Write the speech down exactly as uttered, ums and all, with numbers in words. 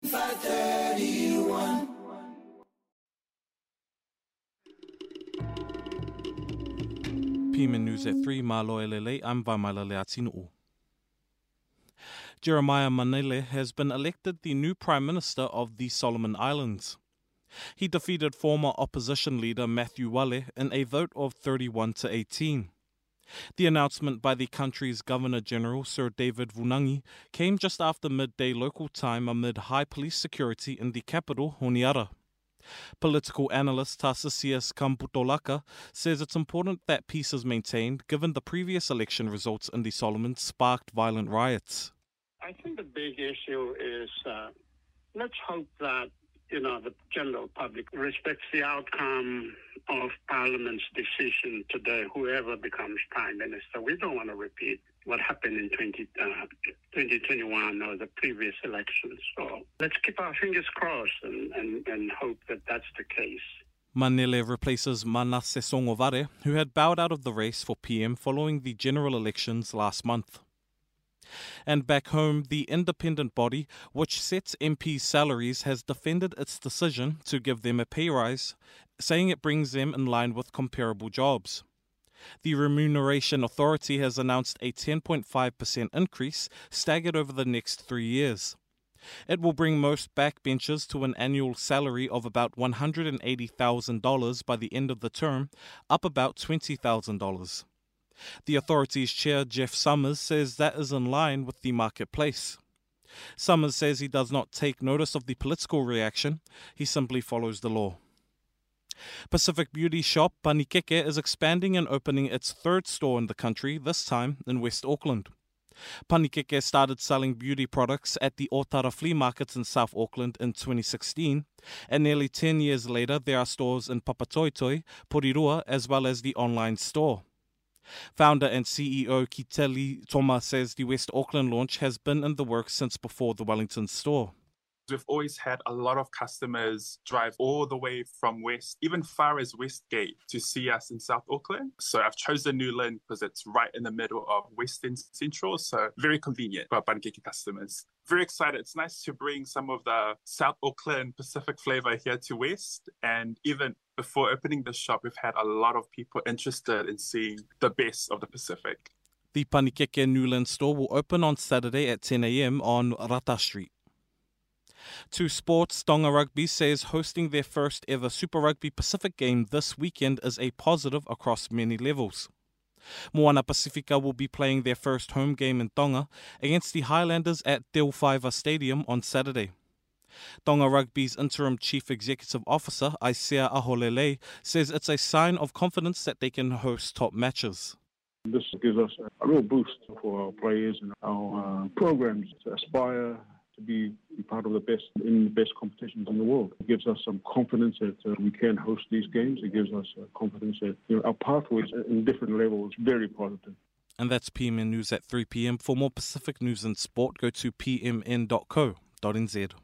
five thirty-one. P M N News at three, Malo Elele, I'm Vamaila Leatinu. Jeremiah Manele has been elected the new Prime Minister of the Solomon Islands. He defeated former opposition leader Matthew Wale in a vote of thirty-one to eighteen. The announcement by the country's Governor-General, Sir David Vunangi, came just after midday local time amid high police security in the capital, Honiara. Political analyst Tarsisius Kamputolaka says it's important that peace is maintained given the previous election results in the Solomons sparked violent riots. I think the big issue is uh, let's hope that, you know, the general public respects the outcome of Parliament's decision today, whoever becomes Prime Minister. We don't want to repeat what happened in twenty, uh, twenty twenty-one or the previous elections. So let's keep our fingers crossed and, and, and hope that that's the case. Manele replaces Manasseh Songovare, who had bowed out of the race for P M following the general elections last month. And back home, the independent body, which sets M Ps' salaries, has defended its decision to give them a pay rise, saying it brings them in line with comparable jobs. The Remuneration Authority has announced a ten point five percent increase staggered over the next three years. It will bring most backbenchers to an annual salary of about one hundred eighty thousand dollars by the end of the term, up about twenty thousand dollars. The authority's chair, Jeff Summers, says that is in line with the marketplace. Summers says he does not take notice of the political reaction, he simply follows the law. Pacific beauty shop Panikeke is expanding and opening its third store in the country, this time in West Auckland. Panikeke started selling beauty products at the Otara flea markets in South Auckland in twenty sixteen, and nearly ten years later there are stores in Papatoetoe, Porirua, as well as the online store. Founder and C E O Kiteli Toma says the West Auckland launch has been in the works since before the Wellington store. We've always had a lot of customers drive all the way from West, even far as Westgate, to see us in South Auckland. So I've chosen Newland because it's right in the middle of Western Central, so very convenient for our Panikeke customers. Very excited. It's nice to bring some of the South Auckland Pacific flavor here to West. And even before opening the shop, we've had a lot of people interested in seeing the best of the Pacific. The Panikeke Newland store will open on Saturday at ten a.m. on Rata Street. To sports, Tonga Rugby says hosting their first ever Super Rugby Pacific game this weekend is a positive across many levels. Moana Pacifica will be playing their first home game in Tonga against the Highlanders at Te Whaiva Stadium on Saturday. Tonga Rugby's interim chief executive officer, Isaiah Aholele, says it's a sign of confidence that they can host top matches. This gives us a real boost for our players and our uh, programs to aspire to be part of the best in the best competitions in the world. It gives us some confidence that uh, we can host these games. It gives us uh, confidence that, you know, our pathways in different levels is very positive. And that's P M N News at three p.m. For more Pacific news and sport, go to p m n dot co dot n z.